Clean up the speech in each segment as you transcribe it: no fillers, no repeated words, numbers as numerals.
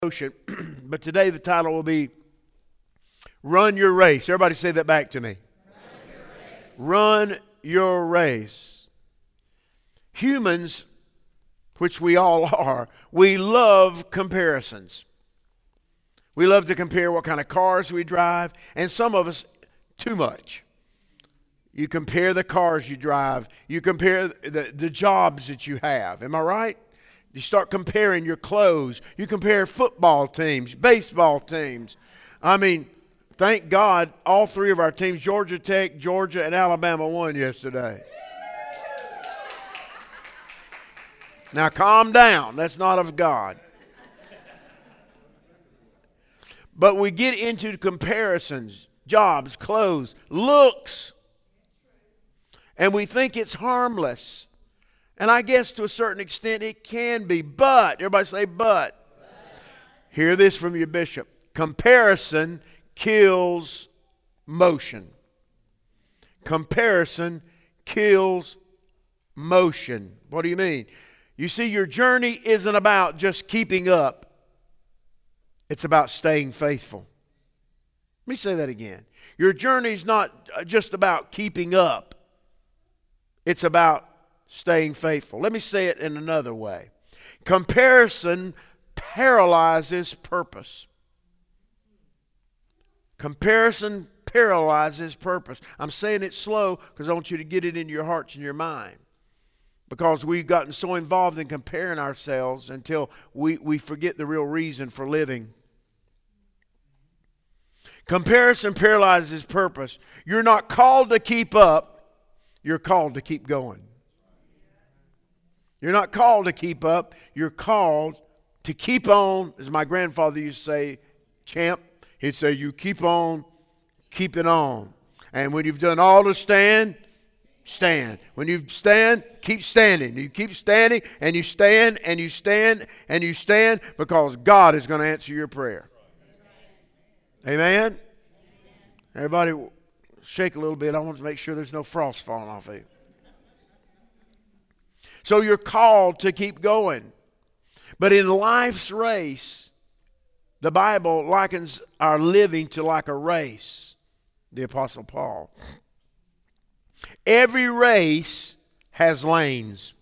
Ocean, but today the title will be Run Your Race. Everybody say that back to me. Run your race. Humans, which we all are, we love comparisons. We love to compare what kind of cars we drive, and some of us too much. You compare the cars you drive. You compare the jobs that you have. Am I right? You start comparing your clothes. You compare football teams, baseball teams. I mean, thank God all three of our teams, Georgia Tech, Georgia, and Alabama, won yesterday. Now calm down. That's not of God. But we get into comparisons, jobs, clothes, looks, and we think it's harmless. And I guess to a certain extent it can be, but, everybody say but. Hear this from your bishop. Comparison kills motion. Comparison kills motion. What do you mean? You see, your journey isn't about just keeping up. It's about staying faithful. Let me say that again. Your journey's not just about keeping up. It's about staying faithful. Let me say it in another way. Comparison paralyzes purpose. Comparison paralyzes purpose. I'm saying it slow because I want you to get it into your hearts and your mind. Because we've gotten so involved in comparing ourselves until we forget the real reason for living. Comparison paralyzes purpose. You're not called to keep up. You're called to keep going. You're not called to keep up. You're called to keep on. As my grandfather used to say, champ, he'd say, you keep on, keep it on. And when you've done all to stand, stand. When you stand, keep standing. You keep standing, and you stand, and you stand, and you stand, because God is going to answer your prayer. Amen? Everybody shake a little bit. I want to make sure there's no frost falling off of you. So you're called to keep going. But in life's race, the Bible likens our living to like a race. The Apostle Paul. Every race has lanes.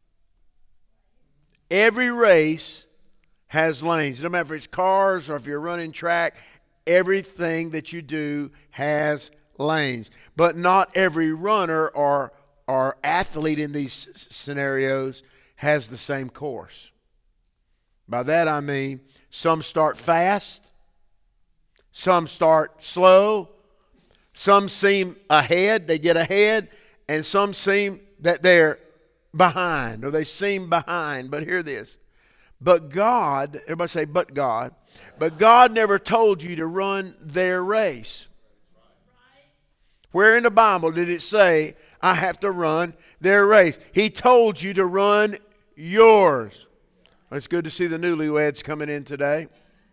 Every race has lanes. No matter if it's cars or if you're running track, everything that you do has lanes. But not every runner or athlete in these scenarios has the same course. By that I mean some start fast, some start slow, some seem ahead, they get ahead, and some seem that they're behind, or they seem behind. But hear this. But God, everybody say, but God never told you to run their race. Where in the Bible did it say, I have to run their race? He told you to run yours. It's good to see the newlyweds coming in today.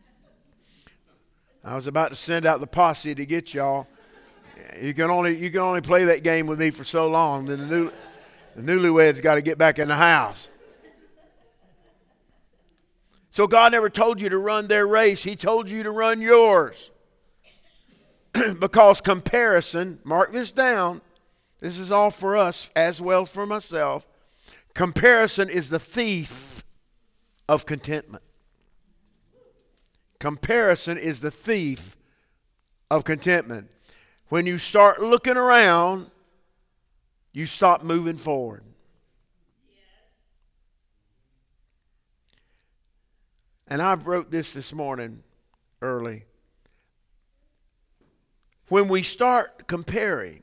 I was about to send out the posse to get y'all. You can only play that game with me for so long. Then the newlyweds got to get back in the house. So God never told you to run their race. He told you to run yours. Because comparison, mark this down, this is all for us as well as for myself. Comparison is the thief of contentment. Comparison is the thief of contentment. When you start looking around, you stop moving forward. And I wrote this morning early. When we start comparing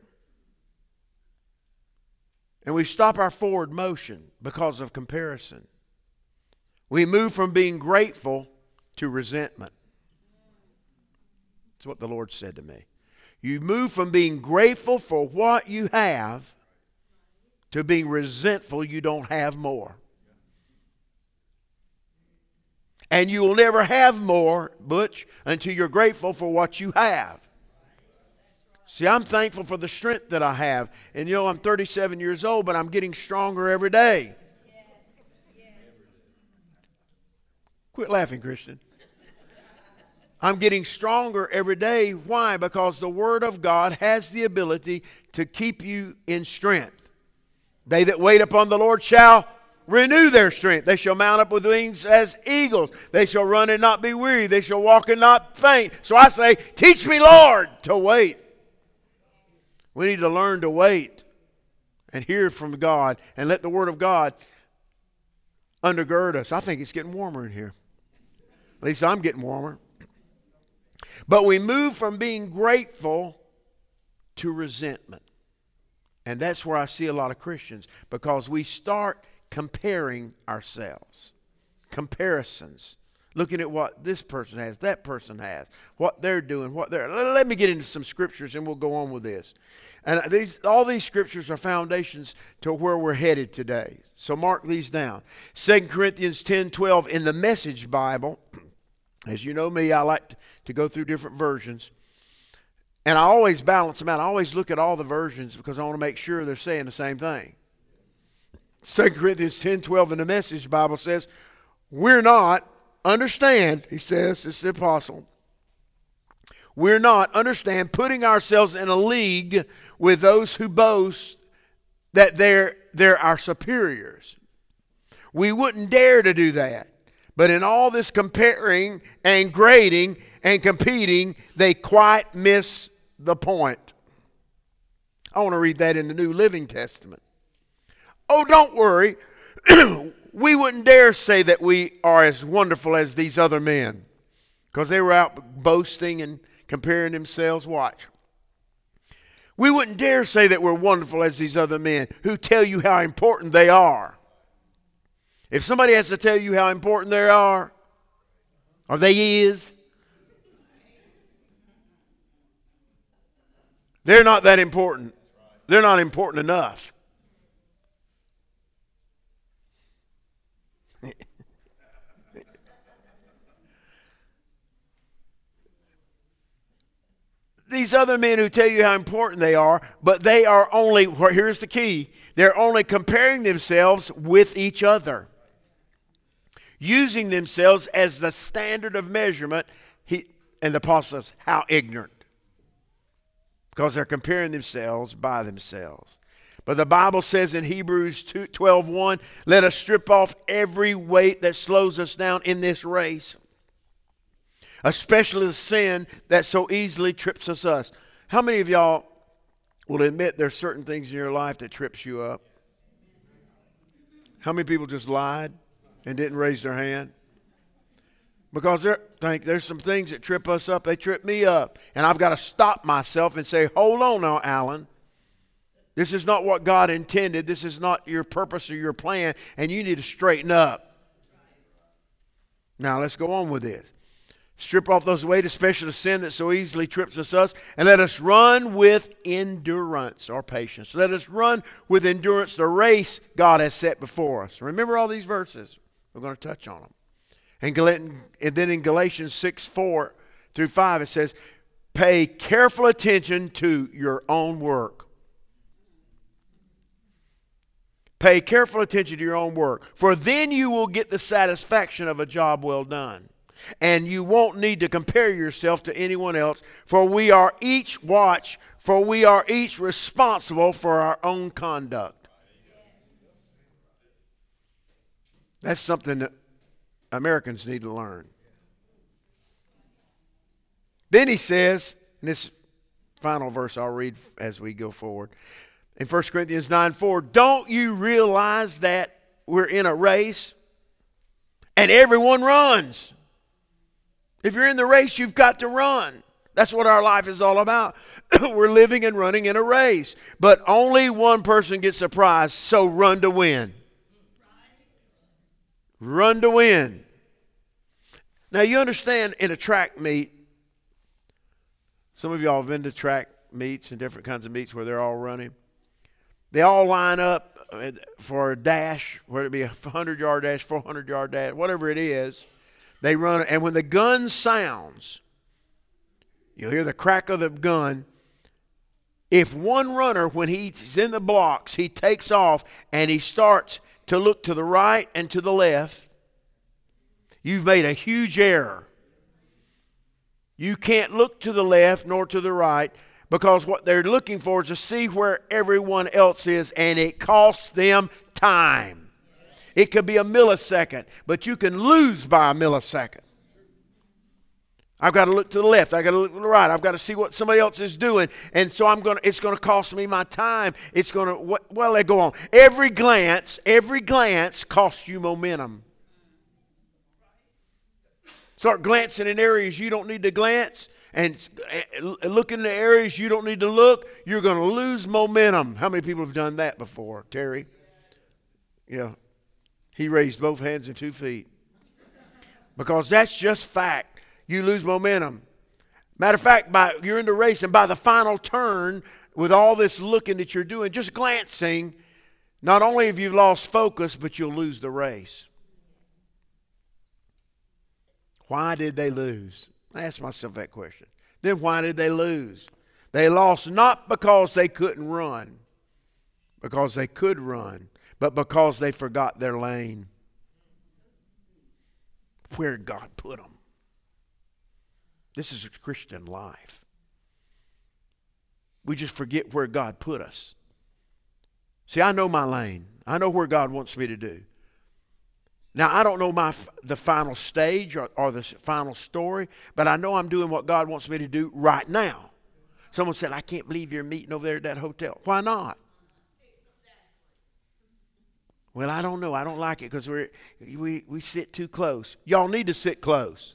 and we stop our forward motion because of comparison, we move from being grateful to resentment. That's what the Lord said to me. You move from being grateful for what you have to being resentful you don't have more. And you will never have more, Butch, until you're grateful for what you have. See, I'm thankful for the strength that I have. And I'm 37 years old, but I'm getting stronger every day. Quit laughing, Christian. I'm getting stronger every day. Why? Because the Word of God has the ability to keep you in strength. They that wait upon the Lord shall renew their strength. They shall mount up with wings as eagles. They shall run and not be weary. They shall walk and not faint. So I say, teach me, Lord, to wait. We need to learn to wait and hear from God and let the Word of God undergird us. I think it's getting warmer in here. At least I'm getting warmer. But we move from being grateful to resentment. And that's where I see a lot of Christians, because we start comparing ourselves. Comparisons. Looking at what this person has, that person has, what they're doing, what they're... Let me get into some scriptures and we'll go on with this. And all these scriptures are foundations to where we're headed today. So mark these down. 2 Corinthians 10:12 in the Message Bible. As you know me, I like to go through different versions. And I always balance them out. I always look at all the versions because I want to make sure they're saying the same thing. 2 Corinthians 10:12 in the Message Bible says, we're not, understand, he says, it's the apostle, we're not, understand, putting ourselves in a league with those who boast that they're our superiors. We wouldn't dare to do that. But in all this comparing and grading and competing, they quite miss the point. I want to read that in the New Living Testament. Oh, don't worry. We wouldn't dare say that we are as wonderful as these other men, because they were out boasting and comparing themselves. Watch. We wouldn't dare say that we're wonderful as these other men who tell you how important they are. If somebody has to tell you how important they are, or they is, they're not that important. They're not important enough. These other men who tell you how important they are, but they are only, here's the key, they're only comparing themselves with each other, using themselves as the standard of measurement. And the apostle says, how ignorant. Because they're comparing themselves by themselves. But the Bible says in Hebrews 12:1, let us strip off every weight that slows us down in this race, especially the sin that so easily trips us. How many of y'all will admit there's certain things in your life that trips you up? How many people just lied and didn't raise their hand? Because there's some things that trip us up. They trip me up. And I've got to stop myself and say, hold on now, Alan. This is not what God intended. This is not your purpose or your plan. And you need to straighten up. Now let's go on with this. Strip off those weights, especially the sin that so easily trips us, and let us run with endurance or patience. Let us run with endurance the race God has set before us. Remember all these verses. We're going to touch on them. And then in Galatians 6:4-5, it says, pay careful attention to your own work. Pay careful attention to your own work, for then you will get the satisfaction of a job well done. And you won't need to compare yourself to anyone else, for we are each responsible for our own conduct. That's something that Americans need to learn. Then he says, and this final verse I'll read as we go forward, in 1 Corinthians 9:4, don't you realize that we're in a race and everyone runs? If you're in the race, you've got to run. That's what our life is all about. We're living and running in a race. But only one person gets the prize, so run to win. Run to win. Now you understand, in a track meet, some of y'all have been to track meets and different kinds of meets where they're all running. They all line up for a dash, whether it be a 100-yard dash, 400-yard dash, whatever it is. They run, and when the gun sounds, you'll hear the crack of the gun. If one runner, when he's in the blocks, he takes off and he starts to look to the right and to the left, you've made a huge error. You can't look to the left nor to the right, because what they're looking for is to see where everyone else is, and it costs them time. It could be a millisecond, but you can lose by a millisecond. I've got to look to the left. I've got to look to the right. I've got to see what somebody else is doing. And so it's going to cost me my time. It's going to, well, they go on. Every glance costs you momentum. Start glancing in areas you don't need to glance and look in the areas you don't need to look. You're going to lose momentum. How many people have done that before, Terry? Yeah. He raised both hands and 2 feet. Because that's just fact. You lose momentum. Matter of fact, you're in the race, and by the final turn, with all this looking that you're doing, just glancing, not only have you lost focus, but you'll lose the race. Why did they lose? I asked myself that question. Then why did they lose? They lost not because they couldn't run, because they could run, but because they forgot their lane. Where God put them. This is a Christian life. We just forget where God put us. See, I know my lane. I know where God wants me to do. Now, I don't know the final stage or the final story, but I know I'm doing what God wants me to do right now. Someone said, I can't believe you're meeting over there at that hotel. Why not? Well, I don't know. I don't like it because we sit too close. Y'all need to sit close.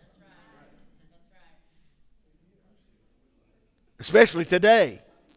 Especially today.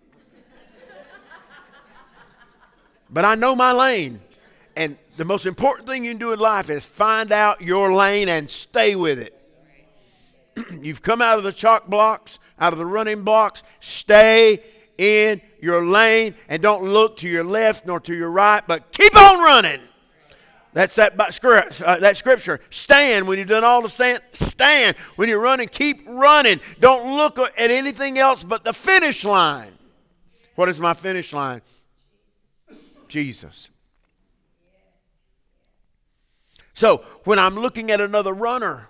But I know my lane. And the most important thing you can do in life is find out your lane and stay with it. You've come out of the chalk blocks, out of the running blocks. Stay in your lane and don't look to your left nor to your right, but keep on running. That's that scripture. Stand when you've done all the stand. Stand when you're running. Keep running. Don't look at anything else but the finish line. What is my finish line? Jesus. So when I'm looking at another runner,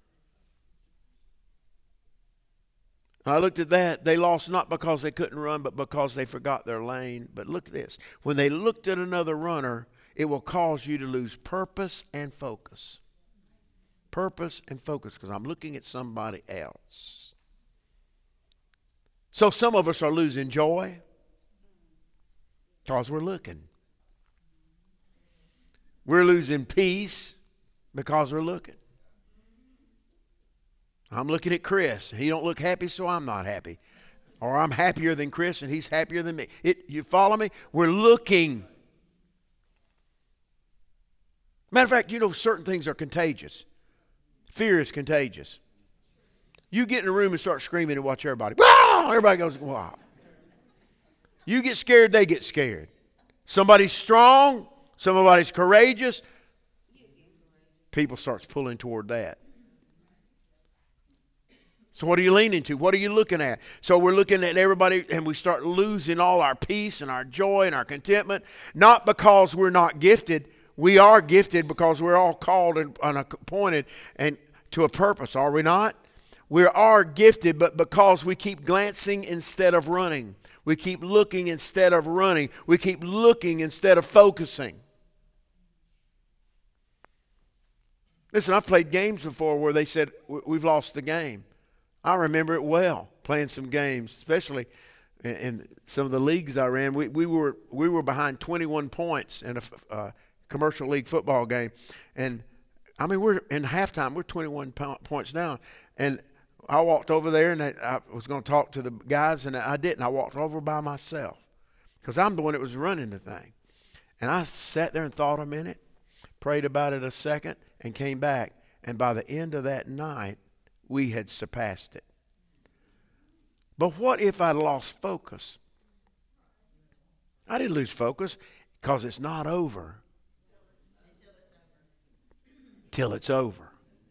I looked at that. They lost not because they couldn't run, but because they forgot their lane. But look at this. When they looked at another runner, it will cause you to lose purpose and focus. Purpose and focus, because I'm looking at somebody else. So some of us are losing joy because we're looking. We're losing peace because we're looking. I'm looking at Chris. He don't look happy, so I'm not happy. Or I'm happier than Chris, and he's happier than me. You follow me? We're looking. Matter of fact, you know certain things are contagious. Fear is contagious. You get in a room and start screaming and watch everybody. Wow! Everybody goes, wow. You get scared, they get scared. Somebody's strong, somebody's courageous. People starts pulling toward that. So what are you leaning to? What are you looking at? So we're looking at everybody and we start losing all our peace and our joy and our contentment. Not because we're not gifted. We are gifted because we're all called and appointed and to a purpose, are we not? We are gifted, but because we keep glancing instead of running. We keep looking instead of running. We keep looking instead of focusing. Listen, I've played games before where they said, we've lost the game. I remember it well, playing some games, especially in some of the leagues I ran. We were behind 21 points in a commercial league football game. And, I mean, we're in halftime. We're 21 points down. And I walked over there, and I was going to talk to the guys, and I didn't. I walked over by myself because I'm the one that was running the thing. And I sat there and thought a minute, prayed about it a second, and came back. And by the end of that night, we had surpassed it. But what if I lost focus? I didn't lose focus because it's not over. Till it's over.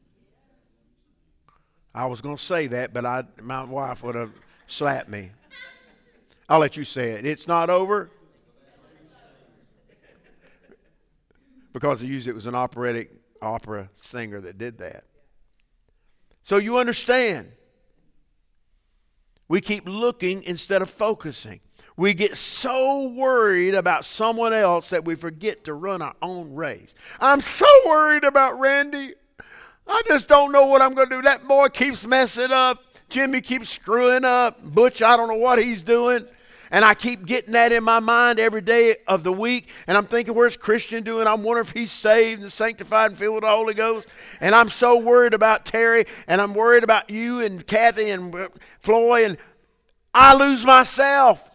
I was going to say that, but my wife would have slapped me. I'll let you say it. It's not over. Because it was an opera singer that did that. So you understand. We keep looking instead of focusing. We get so worried about someone else that we forget to run our own race. I'm so worried about Randy. I just don't know what I'm going to do. That boy keeps messing up. Jimmy keeps screwing up. Butch, I don't know what he's doing. And I keep getting that in my mind every day of the week. And I'm thinking, where's Christian doing? I'm wondering if he's saved and sanctified and filled with the Holy Ghost. And I'm so worried about Terry. And I'm worried about you and Kathy and Floyd. And I lose myself.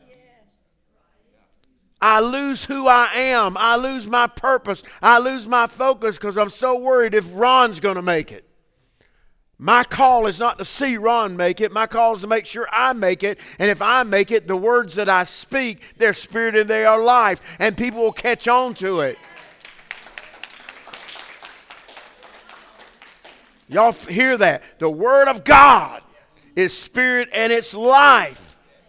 I lose who I am. I lose my purpose. I lose my focus because I'm so worried if Ron's going to make it. My call is not to see Ron make it. My call is to make sure I make it. And if I make it, the words that I speak, they're spirit and they are life. And people will catch on to it. Y'all hear that? The Word of God is spirit and it's life.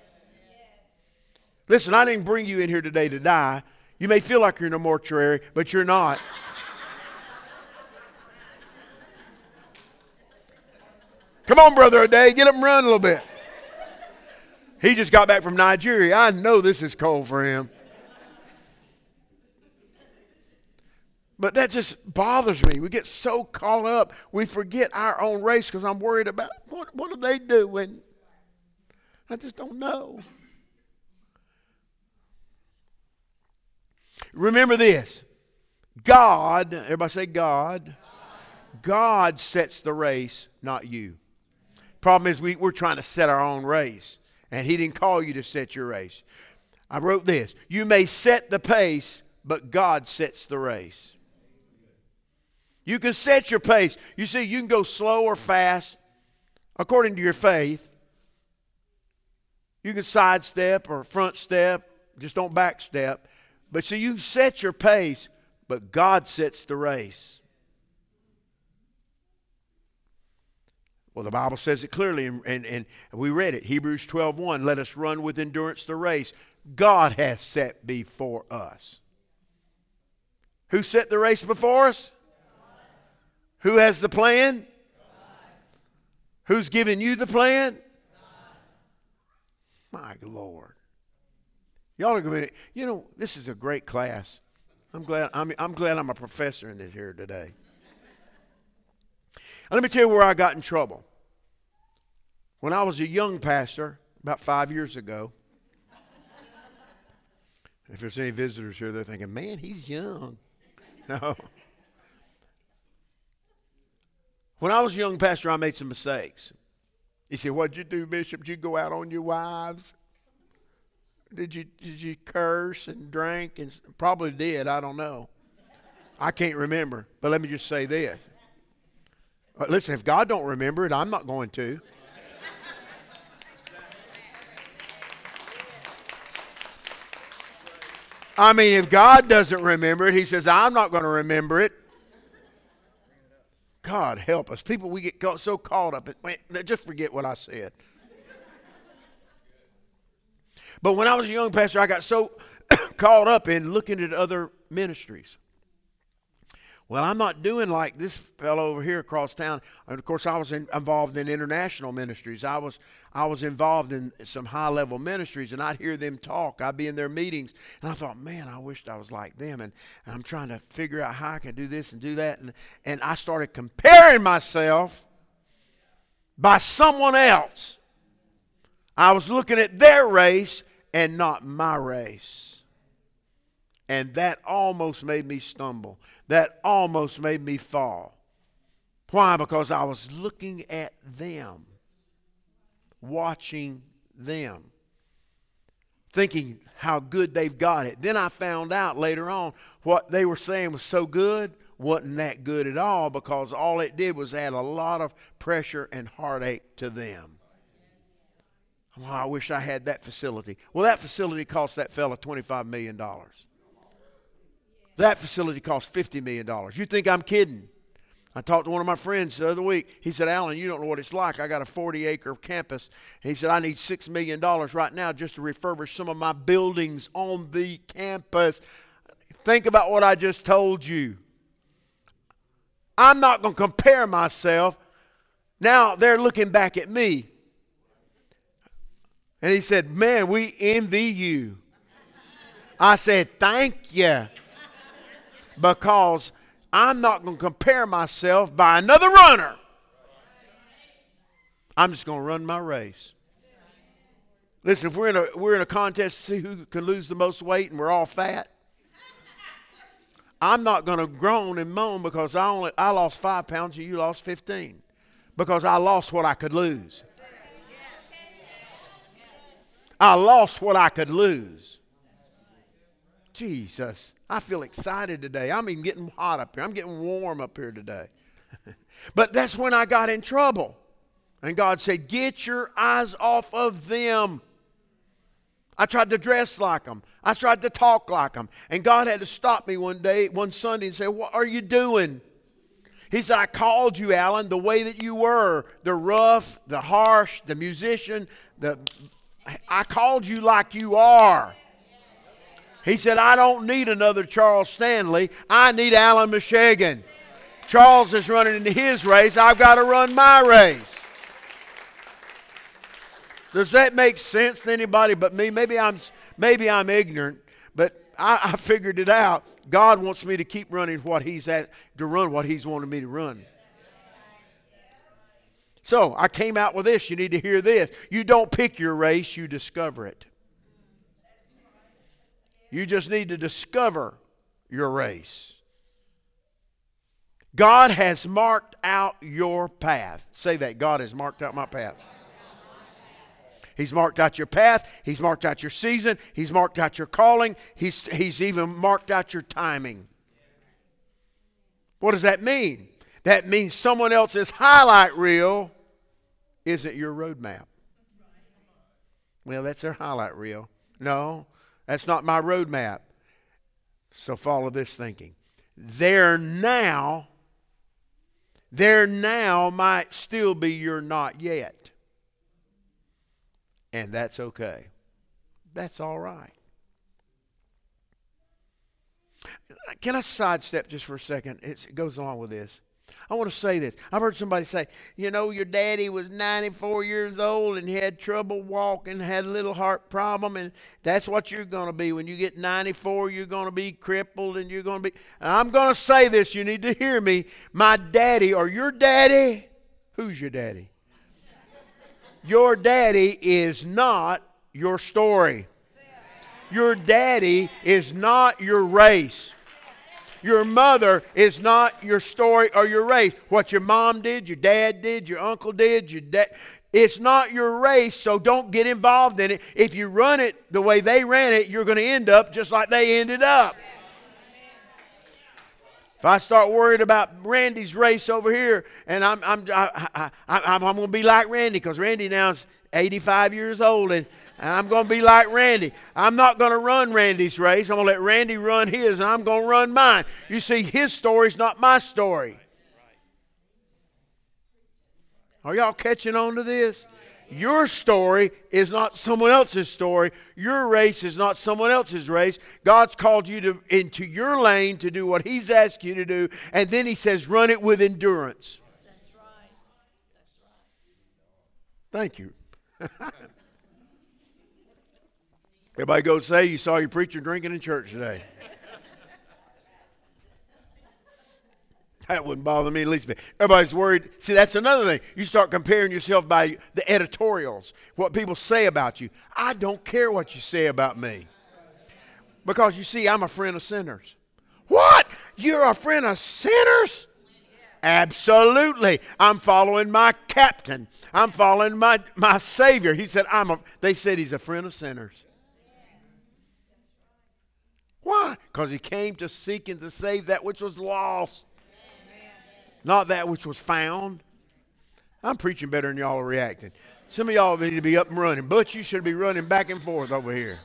Listen, I didn't bring you in here today to die. You may feel like you're in a mortuary, but you're not. Come on, Brother Aday, get him run a little bit. He just got back from Nigeria. I know this is cold for him. But that just bothers me. We get so caught up, we forget our own race because I'm worried about what do they do? And I just don't know. Remember this. God, everybody say God. God sets the race, not you. Problem is we're trying to set our own race. And he didn't call you to set your race. I wrote this. You may set the pace, but God sets the race. You can set your pace. You see, you can go slow or fast according to your faith. You can sidestep or front step. Just don't back step. But so you set your pace, but God sets the race. Well, the Bible says it clearly, and we read it. Hebrews 12:1, let us run with endurance the race God hath set before us. Who set the race before us? God. Who has the plan? God. Who's giving you the plan? God. My Lord. Y'all are going to, this is a great class. I'm glad I'm a professor in this here today. Let me tell you where I got in trouble. When I was a young pastor, about 5 years ago, if there's any visitors here, they're thinking, man, he's young. No. When I was a young pastor, I made some mistakes. He said, what'd you do, Bishop? Did you go out on your wives? Did you curse and drink? And probably did. I don't know. I can't remember. But let me just say this. Listen, if God don't remember it, I'm not going to. I mean, if God doesn't remember it, he says, I'm not going to remember it. God help us. People, we get so caught up. Just forget what I said. But when I was a young pastor, I got so caught up in looking at other ministries. Well, I'm not doing like this fellow over here across town. And of course, I was involved in international ministries. I was involved in some high-level ministries, and I'd hear them talk. I'd be in their meetings, and I thought, man, I wished I was like them. And I'm trying to figure out how I can do this and do that. And I started comparing myself by someone else. I was looking at their race and not my race. And that almost made me stumble. That almost made me fall. Why? Because I was looking at them, watching them, thinking how good they've got it. Then I found out later on what they were saying was so good wasn't that good at all, because all it did was add a lot of pressure and heartache to them. Well, I wish I had that facility. Well, that facility cost that fella $25 million. That facility cost $50 million. You think I'm kidding? I talked to one of my friends the other week. He said, Alan, you don't know what it's like. I got a 40-acre campus. He said, I need $6 million right now just to refurbish some of my buildings on the campus. Think about what I just told you. I'm not going to compare myself. Now they're looking back at me. And he said, man, we envy you. I said, thank you. Because I'm not going to compare myself by another runner. I'm just going to run my race. Listen, if we're in a contest to see who can lose the most weight and we're all fat, I'm not going to groan and moan because I lost 5 pounds and you lost 15. Because I lost what I could lose. I lost what I could lose. Jesus, I feel excited today. I'm even getting hot up here. I'm getting warm up here today. But that's when I got in trouble. And God said, get your eyes off of them. I tried to dress like them. I tried to talk like them. And God had to stop me one Sunday and say, what are you doing? He said, I called you, Alan, the way that you were. The rough, the harsh, the musician. I called you like you are. He said, I don't need another Charles Stanley. I need Alan Meshegan. Charles is running into his race. I've got to run my race. Does that make sense to anybody but me? Maybe I'm ignorant, but I figured it out. God wants me to keep running what He's wanted me to run. So I came out with this. You need to hear this. You don't pick your race, you discover it. You just need to discover your race. God has marked out your path. Say that. God has marked out my path. He's marked out your path. He's marked out your season. He's marked out your calling. He's even marked out your timing. What does that mean? That means someone else's highlight reel isn't your roadmap. Well, that's their highlight reel. No, that's not my roadmap. So follow this thinking. Their now might still be your not yet. And that's okay. That's all right. Can I sidestep just for a second? It goes along with this. I want to say this. I've heard somebody say, you know, your daddy was 94 years old and he had trouble walking, had a little heart problem, and that's what you're going to be. When you get 94, you're going to be crippled and you're going to be... And I'm going to say this. You need to hear me. My daddy or your daddy, who's your daddy? Your daddy is not your story. Your daddy is not your race. Your mother is not your story or your race. What your mom did, your dad did, your uncle did, it's not your race, so don't get involved in it. If you run it the way they ran it, you're going to end up just like they ended up. If I start worried about Randy's race over here, and I'm going to be like Randy, because Randy now is 85 years old, and I'm going to be like Randy. I'm not going to run Randy's race. I'm going to let Randy run his, and I'm going to run mine. You see, his story's not my story. Are y'all catching on to this? Your story is not someone else's story. Your race is not someone else's race. God's called you into your lane to do what He's asked you to do. And then He says, run it with endurance. That's right. Thank you. Everybody go say you saw your preacher drinking in church today. That wouldn't bother me at least. Everybody's worried. See, that's another thing. You start comparing yourself by the editorials, what people say about you. I don't care what you say about me. Because you see, I'm a friend of sinners. What? You're a friend of sinners? Absolutely. I'm following my captain. I'm following my Savior. He said, they said He's a friend of sinners. Why? Because He came to seek and to save that which was lost. Not that which was found. I'm preaching better than y'all are reacting. Some of y'all need to be up and running. Butch, you should be running back and forth over here.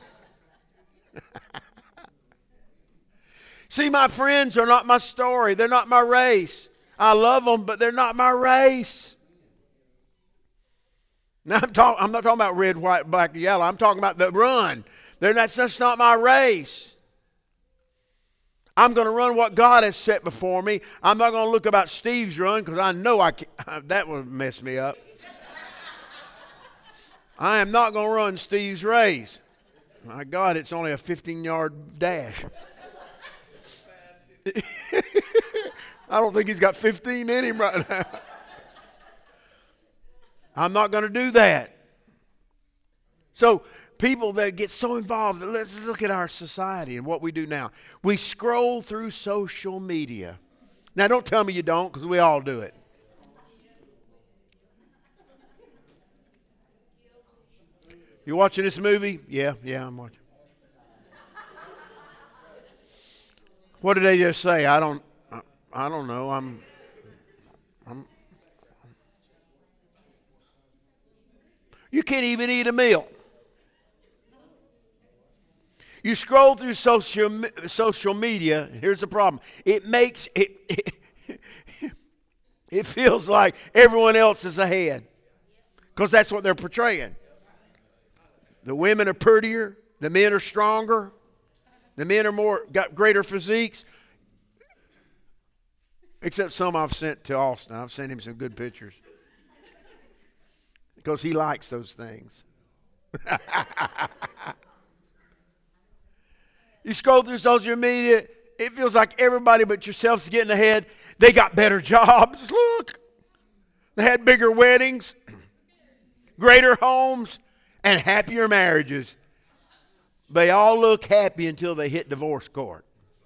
See, my friends are not my story. They're not my race. I love them, but they're not my race. Now, I'm not talking about red, white, black, and yellow. I'm talking about the run. That's not my race. I'm going to run what God has set before me. I'm not going to look about Steve's run because I know that would mess me up. I am not going to run Steve's race. My God, it's only a 15-yard dash. I don't think he's got 15 in him right now. I'm not going to do that. So people that get so involved, let's look at our society and what we do now. We scroll through social media. Now, don't tell me you don't, because we all do it. You watching this movie? Yeah, I'm watching. What did they just say? I don't know. I'm You can't even eat a meal. You scroll through social media. Here's the problem. It makes it feels like everyone else is ahead, because that's what they're portraying. The women are prettier. The men are stronger. The men are got greater physiques. Except some I've sent to Austin. I've sent him some good pictures, because he likes those things. You scroll through social media, it feels like everybody but yourself is getting ahead. They got better jobs. Look. They had bigger weddings, greater homes, and happier marriages. They all look happy until they hit divorce court.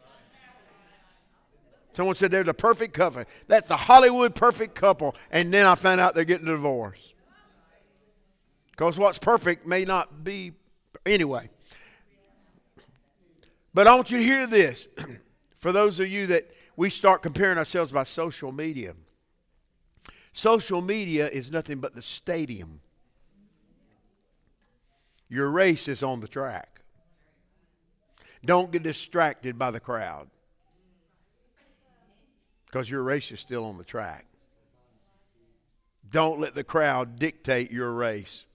Someone said they're the perfect couple. That's the Hollywood perfect couple. And then I found out they're getting a divorce. Because what's perfect may not be. Anyway. But I want you to hear this. For those of you that we start comparing ourselves by social media. Social media is nothing but the stadium. Your race is on the track. Don't get distracted by the crowd, because your race is still on the track. Don't let the crowd dictate your race.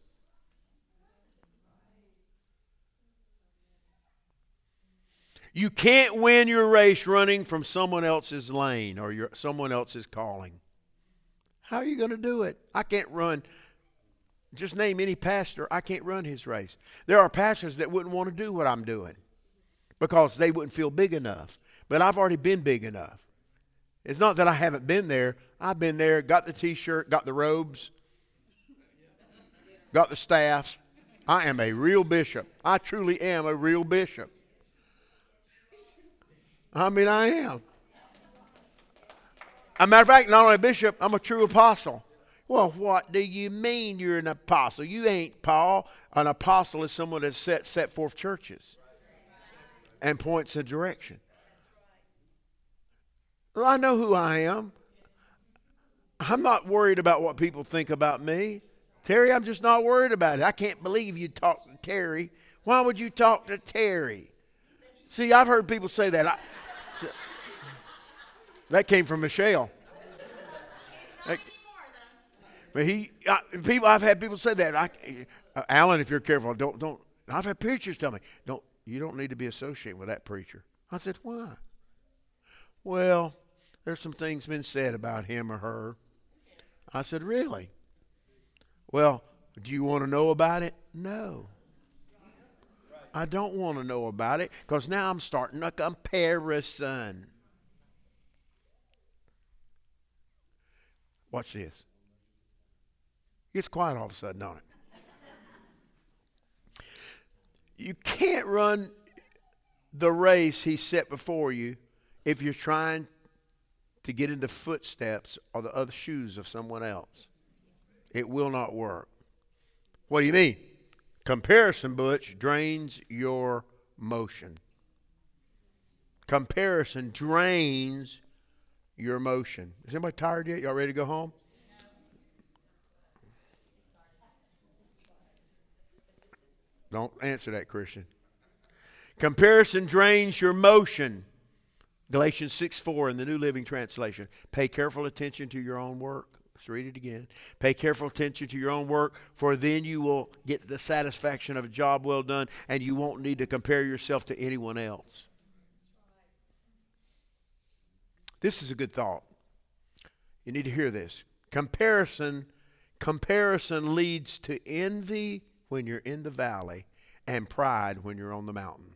You can't win your race running from someone else's lane or someone else's calling. How are you going to do it? I can't run. Just name any pastor. I can't run his race. There are pastors that wouldn't want to do what I'm doing because they wouldn't feel big enough. But I've already been big enough. It's not that I haven't been there. I've been there, got the T-shirt, got the robes, got the staffs. I am a real bishop. I truly am a real bishop. I mean, I am. As a matter of fact, not only a bishop, I'm a true apostle. Well, what do you mean you're an apostle? You ain't Paul. An apostle is someone that set forth churches and points a direction. Well, I know who I am. I'm not worried about what people think about me. Terry, I'm just not worried about it. I can't believe you talk to Terry. Why would you talk to Terry? See, I've heard people say that. That came from Michelle. But I've had people say that. Alan, if you're careful, don't. I've had preachers tell me, you don't need to be associated with that preacher. I said, why? Well, there's some things been said about him or her. I said, really? Well, do you want to know about it? No. I don't want to know about it, because now I'm starting a comparison. Watch this. It gets quiet all of a sudden, don't it? You can't run the race he set before you if you're trying to get in the footsteps or the other shoes of someone else. It will not work. What do you mean? Comparison, Butch, drains your motion. Comparison drains your motion. Is anybody tired yet? Y'all ready to go home? Don't answer that, Christian. Comparison drains your motion. Galatians 6:4 in the New Living Translation. Pay careful attention to your own work. Let's read it again. Pay careful attention to your own work, for then you will get the satisfaction of a job well done, and you won't need to compare yourself to anyone else. This is a good thought. You need to hear this. Comparison Comparison leads to envy when you're in the valley and pride when you're on the mountain.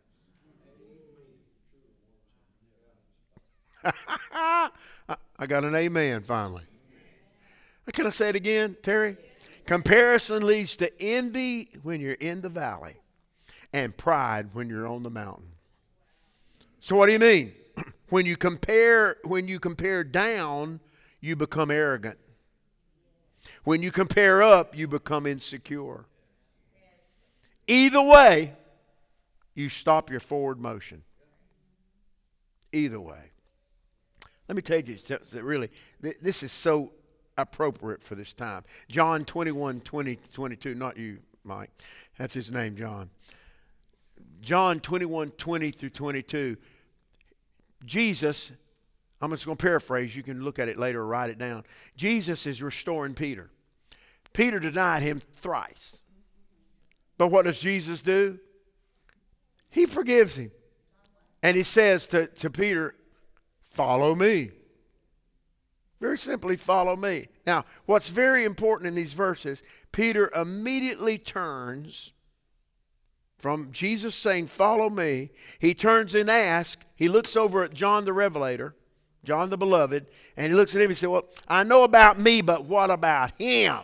I got an amen finally. Can I say it again, Terry? Comparison leads to envy when you're in the valley and pride when you're on the mountain. So what do you mean? When you compare down, you become arrogant. When you compare up, you become insecure. Either way, you stop your forward motion. Either way. Let me tell you that really, this is so appropriate for this time. John 21, 20, 22, not you, Mike. That's his name, John. John 21, 20 through 22. Jesus, I'm just going to paraphrase. You can look at it later or write it down. Jesus is restoring Peter. Peter denied him thrice. But what does Jesus do? He forgives him. And he says to Peter, follow me. Very simply, follow me. Now, what's very important in these verses, Peter immediately turns from Jesus saying, follow me. He turns and asks, he looks over at John the Revelator, John the Beloved, and he looks at him and says, well, I know about me, but what about him?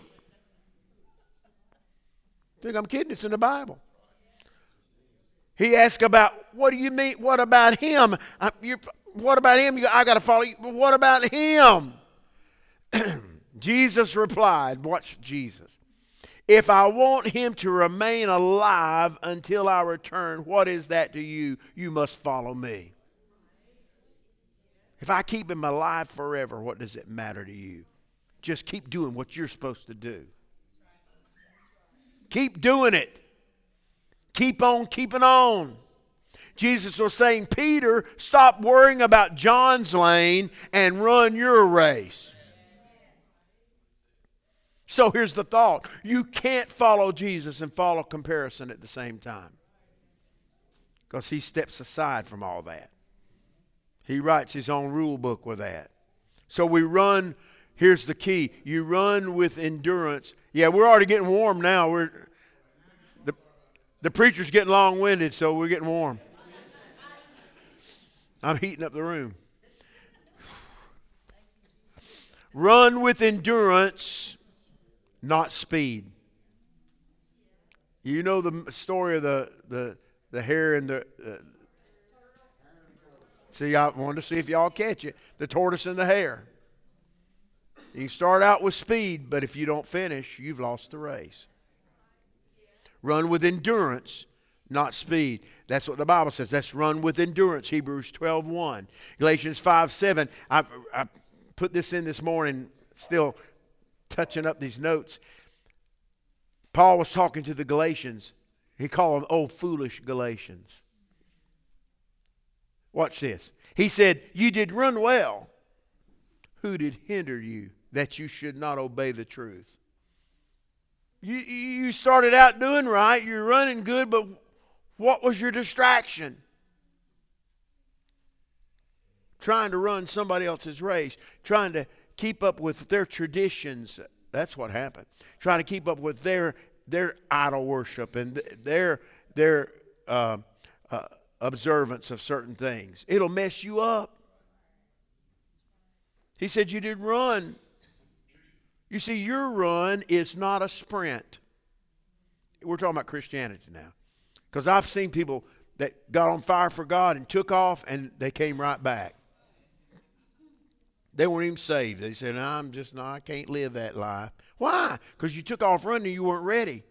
Think I'm kidding? It's in the Bible. He asked about, what do you mean? What about him? What about him? I got to follow you. But what about him? Jesus replied, watch Jesus. If I want him to remain alive until I return, what is that to you? You must follow me. If I keep him alive forever, what does it matter to you? Just keep doing what you're supposed to do. Keep doing it. Keep on keeping on. Jesus was saying, Peter, stop worrying about John's lane and run your race. So here's the thought. You can't follow Jesus and follow comparison at the same time. Because he steps aside from all that. He writes his own rule book with that. So we run, here's the key. You run with endurance. Yeah, we're already getting warm now. The preacher's getting long-winded, so we're getting warm. I'm heating up the room. Run with endurance, not speed. You know the story of the hare and the see, I wanted to see if y'all catch it. The tortoise and the hare. You start out with speed, but if you don't finish, you've lost the race. Run with endurance, not speed. That's what the Bible says. That's run with endurance. Hebrews 12:1. Galatians 5:7. I put this in this morning, still touching up these notes. Paul was talking to the Galatians. He called them, oh, foolish Galatians. Watch this. He said, you did run well. Who did hinder you that you should not obey the truth? You started out doing right. You're running good, but what was your distraction? Trying to run somebody else's race. Trying to keep up with their traditions. That's what happened. Trying to keep up with their idol worship and their observance of certain things. It'll mess you up. He said you did run. You see, your run is not a sprint. We're talking about Christianity now. Because I've seen people that got on fire for God and took off and they came right back. They weren't even saved. They said, I can't live that life. Why? Because you took off running and you weren't ready.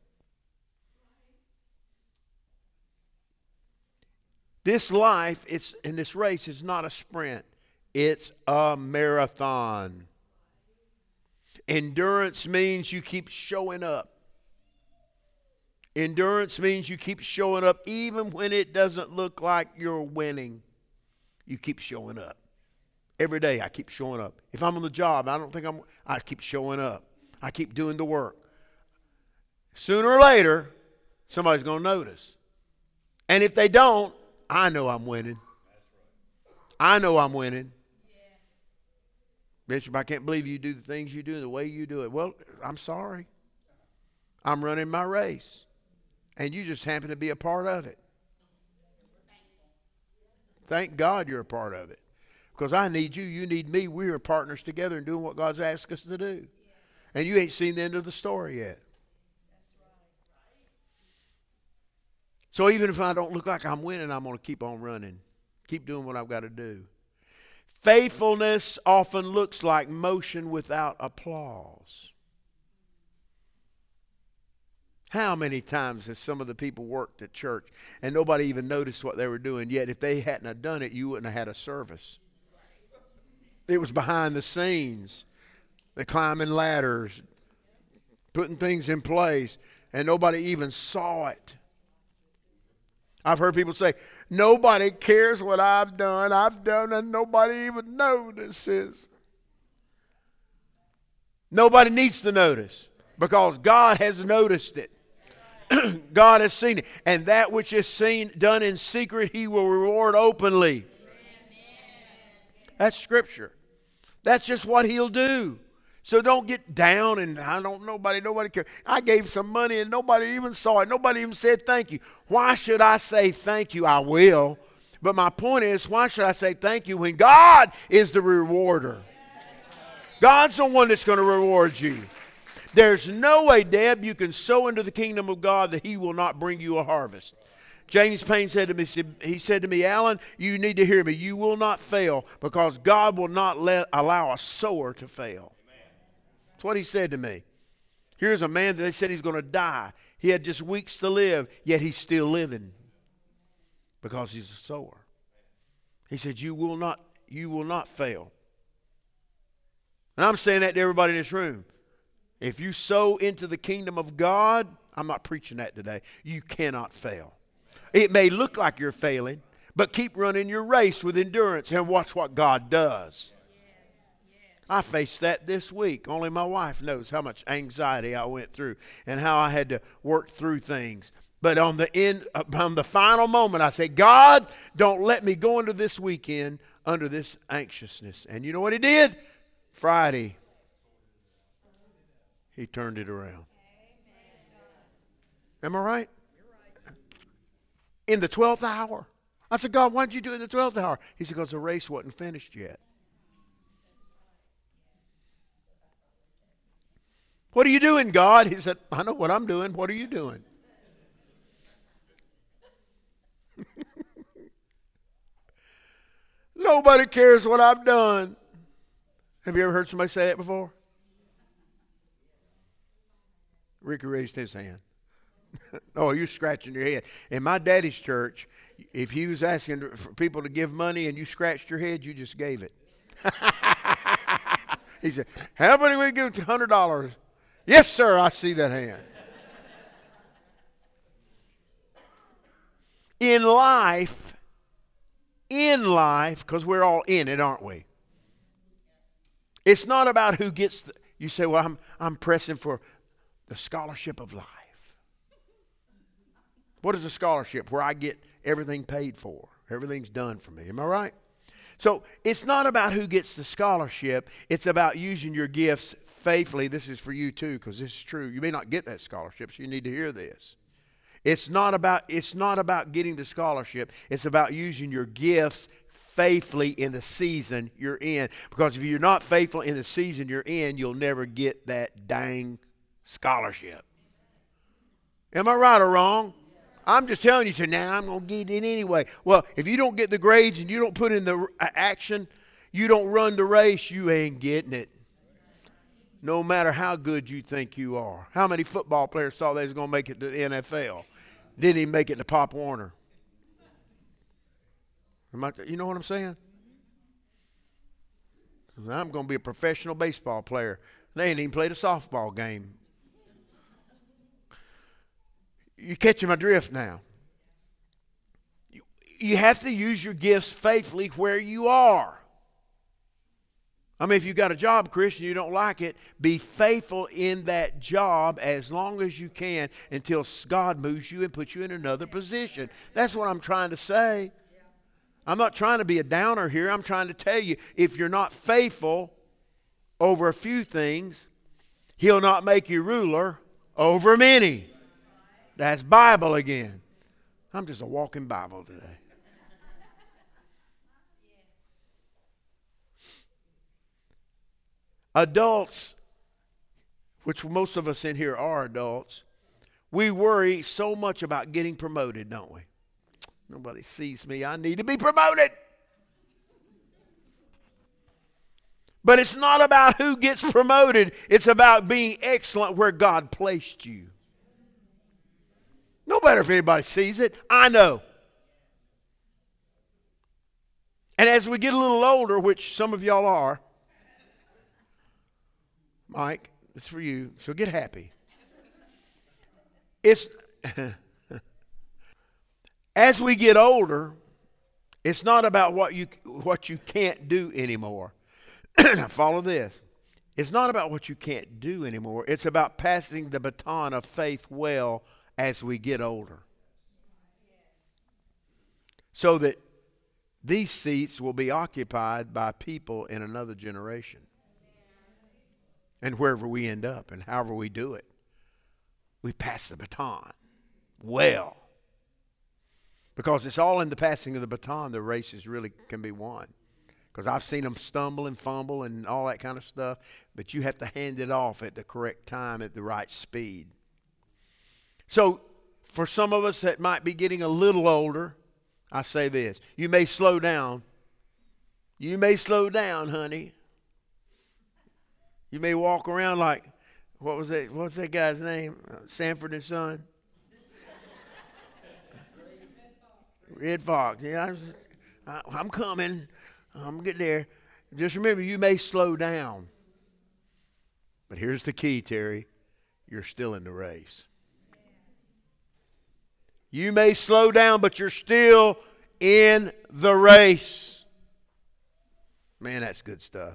This life, in this race, is not a sprint. It's a marathon. Endurance means you keep showing up. Endurance means you keep showing up even when it doesn't look like you're winning. You keep showing up. Every day I keep showing up. If I'm on the job, I keep showing up. I keep doing the work. Sooner or later, somebody's going to notice. And if they don't, I know I'm winning. I know I'm winning. Bishop, I can't believe you do the things you do the way you do it. Well, I'm sorry. I'm running my race. And you just happen to be a part of it. Thank God you're a part of it. Because I need you. You need me. We are partners together in doing what God's asked us to do. And you ain't seen the end of the story yet. So even if I don't look like I'm winning, I'm going to keep on running. Keep doing what I've got to do. Faithfulness often looks like motion without applause. How many times has some of the people worked at church and nobody even noticed what they were doing? Yet if they hadn't have done it, you wouldn't have had a service. It was behind the scenes. They're climbing ladders, putting things in place, and nobody even saw it. I've heard people say, nobody cares what I've done and nobody even notices. Nobody needs to notice because God has noticed it. God has seen it. And that which is seen, done in secret, he will reward openly. That's Scripture. That's just what he'll do. So don't get down and nobody cares. I gave some money and nobody even saw it. Nobody even said thank you. Why should I say thank you? I will. But my point is, why should I say thank you when God is the rewarder? God's the one that's going to reward you. There's no way, Deb, you can sow into the kingdom of God that he will not bring you a harvest. James Payne said to me, Alan, you need to hear me. You will not fail because God will not allow a sower to fail. That's what he said to me. Here's a man that they said he's going to die. He had just weeks to live, yet he's still living because he's a sower. He said, you will not fail. And I'm saying that to everybody in this room. If you sow into the kingdom of God, I'm not preaching that today, you cannot fail. It may look like you're failing, but keep running your race with endurance and watch what God does. I faced that this week. Only my wife knows how much anxiety I went through and how I had to work through things. But on the final moment, I said, God, don't let me go into this weekend under this anxiousness. And you know what he did? Friday, he turned it around. Am I right? In the 12th hour. I said, God, why did you do it in the 12th hour? He said, because the race wasn't finished yet. What are you doing, God? He said, I know what I'm doing. What are you doing? Nobody cares what I've done. Have you ever heard somebody say that before? Ricky raised his hand. Oh, you're scratching your head. In my daddy's church, if he was asking for people to give money and you scratched your head, you just gave it. He said, how many we give $100? Yes, sir, I see that hand. In life, because we're all in it, aren't we? It's not about who gets you say, well, I'm pressing for the scholarship of life. What is a scholarship? Where I get everything paid for. Everything's done for me. Am I right? So it's not about who gets the scholarship. It's about using your gifts faithfully. This is for you too, because this is true. You may not get that scholarship, so you need to hear this. It's not about getting the scholarship. It's about using your gifts faithfully in the season you're in. Because if you're not faithful in the season you're in, you'll never get that dang scholarship. Am I right or wrong? I'm just telling you, so now I'm going to get it anyway. Well, if you don't get the grades and you don't put in the action, you don't run the race, you ain't getting it. No matter how good you think you are. How many football players thought they was going to make it to the NFL? Didn't even make it to Pop Warner. You know what I'm saying? I'm going to be a professional baseball player. They ain't even played a softball game. You catching my drift now. You have to use your gifts faithfully where you are. I mean, if you've got a job, Christian, you don't like it, be faithful in that job as long as you can until God moves you and puts you in another position. That's what I'm trying to say. I'm not trying to be a downer here. I'm trying to tell you, if you're not faithful, over a few things, He'll not make you ruler over many. That's Bible again. I'm just a walking Bible today. Adults, which most of us in here are adults, we worry so much about getting promoted, don't we? Nobody sees me. I need to be promoted. But it's not about who gets promoted. It's about being excellent where God placed you. No matter if anybody sees it. I know. And as we get a little older, which some of y'all are, Mike, it's for you, so get happy. It's as we get older, it's not about what you can't do anymore. Now follow this. It's not about what you can't do anymore. It's about passing the baton of faith well as we get older. So that these seats will be occupied by people in another generation. And wherever we end up and however we do it, we pass the baton well. Because it's all in the passing of the baton the races really can be won. Because I've seen them stumble and fumble and all that kind of stuff. But you have to hand it off at the correct time at the right speed. So for some of us that might be getting a little older, I say this. You may slow down. You may slow down, honey. You may walk around like, what's that guy's name? Sanford and Son? Red Fox. Yeah, I'm coming. I'm getting there. Just remember, you may slow down. But here's the key, Terry. You're still in the race. You may slow down, but you're still in the race. Man, that's good stuff.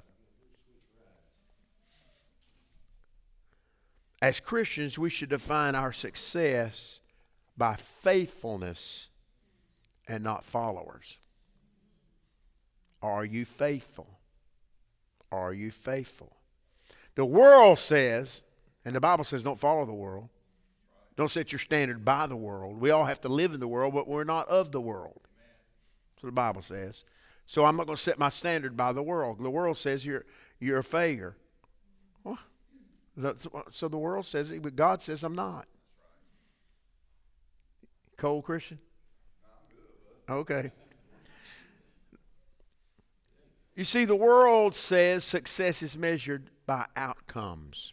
As Christians, we should define our success by faithfulness and not followers. Are you faithful? Are you faithful? The world says, and the Bible says don't follow the world. Don't set your standard by the world. We all have to live in the world, but we're not of the world. That's what the Bible says. So I'm not going to set my standard by the world. The world says you're a failure. Well, so the world says it, but God says I'm not. Cold Christian? Okay. You see, the world says success is measured by outcomes.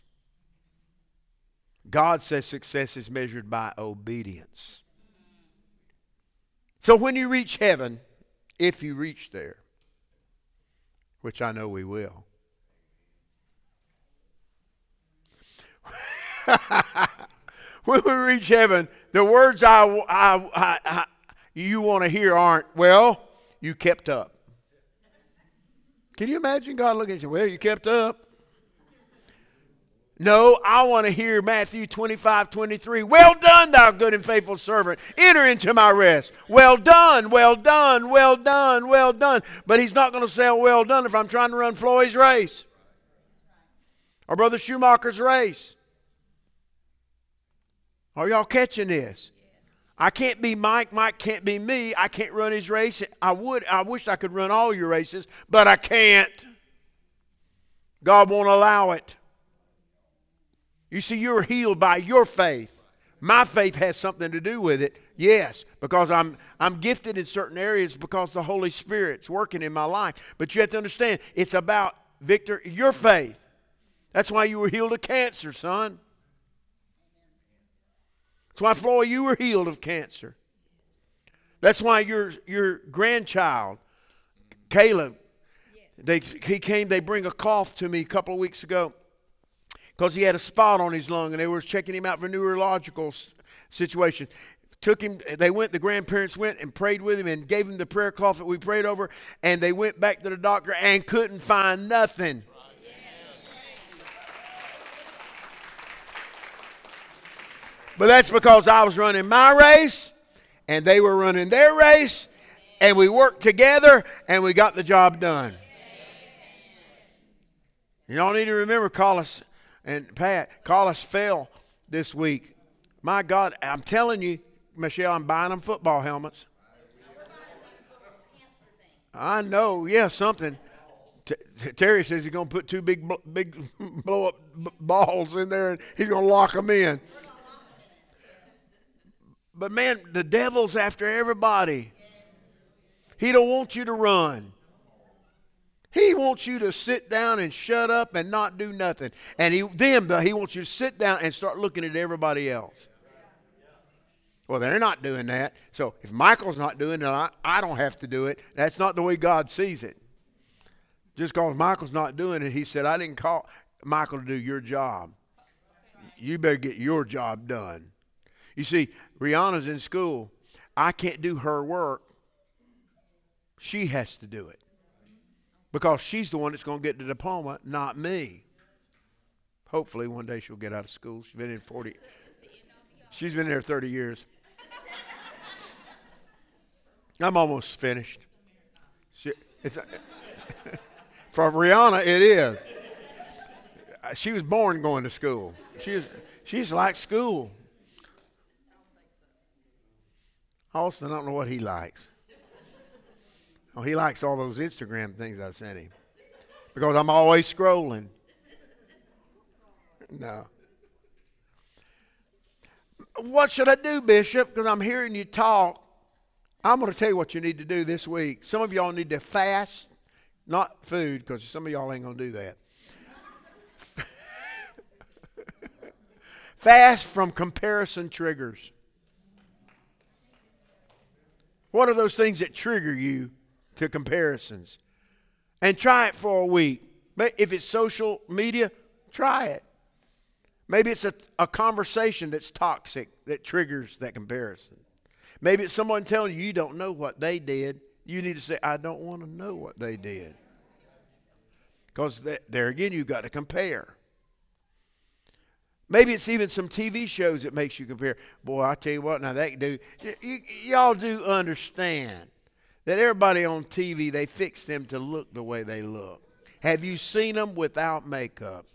God says success is measured by obedience. So when you reach heaven, if you reach there, which I know we will, when we reach heaven, the words you want to hear aren't, well, you kept up. Can you imagine God looking at you, well, you kept up? No, I want to hear Matthew 25:23. Well done, thou good and faithful servant. Enter into my rest. Well done, well done, well done, well done. But he's not going to say, well done if I'm trying to run Floyd's race. Or Brother Schumacher's race. Are y'all catching this? I can't be Mike. Mike can't be me. I can't run his race. I wish I could run all your races, but I can't. God won't allow it. You see, you're healed by your faith. My faith has something to do with it. Yes, because I'm gifted in certain areas because the Holy Spirit's working in my life. But you have to understand, it's about, Victor, your faith. That's why you were healed of cancer, son. That's why, Floyd, you were healed of cancer. That's why your grandchild, Caleb, they bring a cloth to me a couple of weeks ago because he had a spot on his lung and they were checking him out for neurological situation. The grandparents went and prayed with him and gave him the prayer cloth that we prayed over, and they went back to the doctor and couldn't find nothing. But that's because I was running my race and they were running their race, and we worked together and we got the job done. You all need to remember Collis and Pat. Collis fell this week. My God, I'm telling you, Michelle, I'm buying them football helmets. I know, yeah, something. Terry says he's going to put two big blow-up balls in there, and he's going to lock them in. But, man, the devil's after everybody. He don't want you to run. He wants you to sit down and shut up and not do nothing. And he wants you to sit down and start looking at everybody else. Well, they're not doing that. So if Michael's not doing it, I don't have to do it. That's not the way God sees it. Just because Michael's not doing it, he said, I didn't call Michael to do your job. You better get your job done. You see, Rihanna's in school. I can't do her work. She has to do it. Because she's the one that's going to get the diploma, not me. Hopefully one day she'll get out of school. She's been there 30 years. I'm almost finished. For Rihanna, it is. She was born going to school. She's like school. Austin, I don't know what he likes. Oh, he likes all those Instagram things I sent him. Because I'm always scrolling. No. What should I do, Bishop? Because I'm hearing you talk. I'm going to tell you what you need to do this week. Some of y'all need to fast. Not food, because some of y'all ain't going to do that. Fast from comparison triggers. What are those things that trigger you to comparisons? And try it for a week. If it's social media, try it. Maybe it's a conversation that's toxic that triggers that comparison. Maybe it's someone telling you don't know what they did. You need to say, I don't want to know what they did. Because there again, you've got to compare. Maybe it's even some TV shows that makes you compare. Boy, I tell you what, now that dude, y'all do understand that everybody on TV, they fix them to look the way they look. Have you seen them without makeup?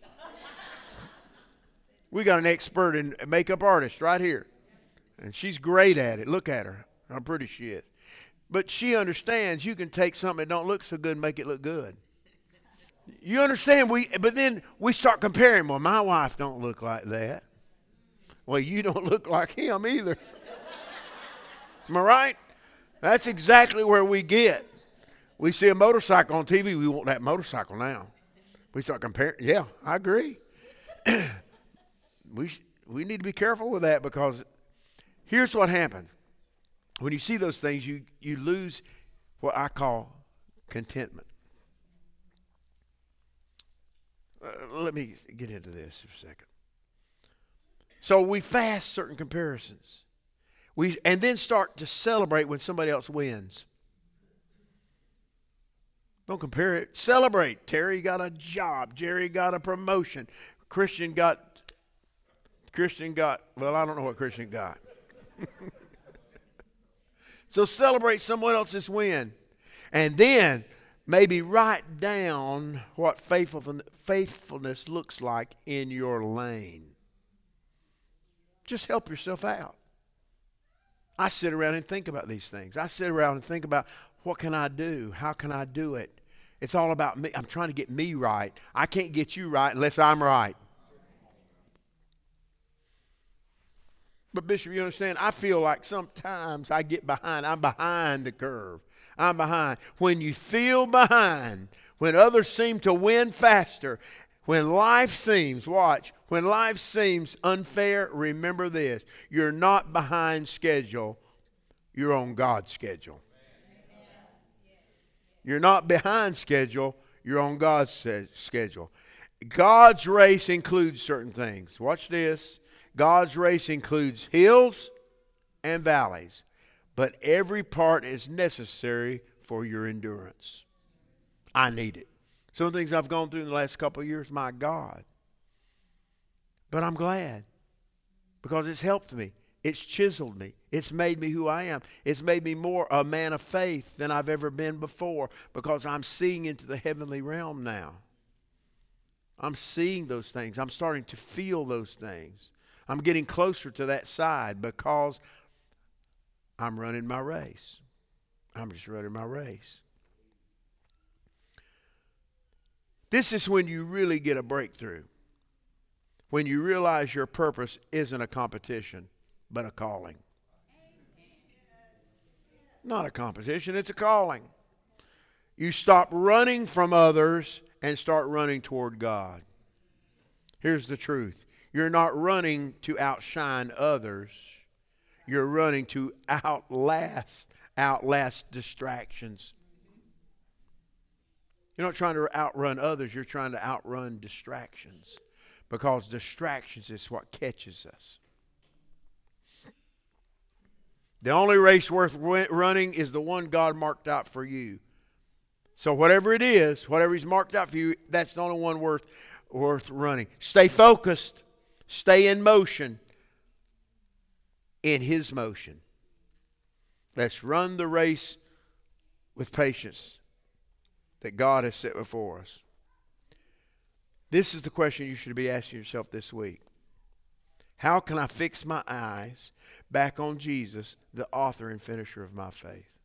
We got an expert in makeup artist right here. And she's great at it. Look at her. I'm pretty she is. But she understands you can take something that don't look so good and make it look good. You understand? But then we start comparing. Well, my wife don't look like that. Well, you don't look like him either. Am I right? That's exactly where we get. We see a motorcycle on TV. We want that motorcycle now. We start comparing. Yeah, I agree. We need to be careful with that, because here's what happens. When you see those things, you lose what I call contentment. Let me get into this for a second. So we fast certain comparisons. And then start to celebrate when somebody else wins. Don't compare it. Celebrate. Terry got a job. Jerry got a promotion. Christian got, well, I don't know what Christian got. So celebrate someone else's win. And then maybe write down what faithfulness looks like in your lane. Just help yourself out. I sit around and think about these things. I sit around and think about, what can I do? How can I do it? It's all about me. I'm trying to get me right. I can't get you right unless I'm right. But Bishop, you understand, I feel like sometimes I get behind. I'm behind the curve. I'm behind. When you feel behind, when others seem to win faster, when life seems unfair, remember this. You're not behind schedule. You're on God's schedule. You're not behind schedule. You're on God's schedule. God's race includes certain things. Watch this. God's race includes hills and valleys, but every part is necessary for your endurance. I need it. Some of the things I've gone through in the last couple of years, my God. But I'm glad, because it's helped me. It's chiseled me. It's made me who I am. It's made me more a man of faith than I've ever been before, because I'm seeing into the heavenly realm now. I'm seeing those things. I'm starting to feel those things. I'm getting closer to that side because I'm running my race. I'm just running my race. This is when you really get a breakthrough. When you realize your purpose isn't a competition, but a calling. Not a competition, it's a calling. You stop running from others and start running toward God. Here's the truth. You're not running to outshine others. You're running to outlast distractions. You're not trying to outrun others. You're trying to outrun distractions. Because distractions is what catches us. The only race worth running is the one God marked out for you. So whatever it is, whatever He's marked out for you, that's the only one worth running. Stay focused. Stay in motion. In His motion. Let's run the race with patience that God has set before us. This is the question you should be asking yourself this week. How can I fix my eyes back on Jesus, the author and finisher of my faith?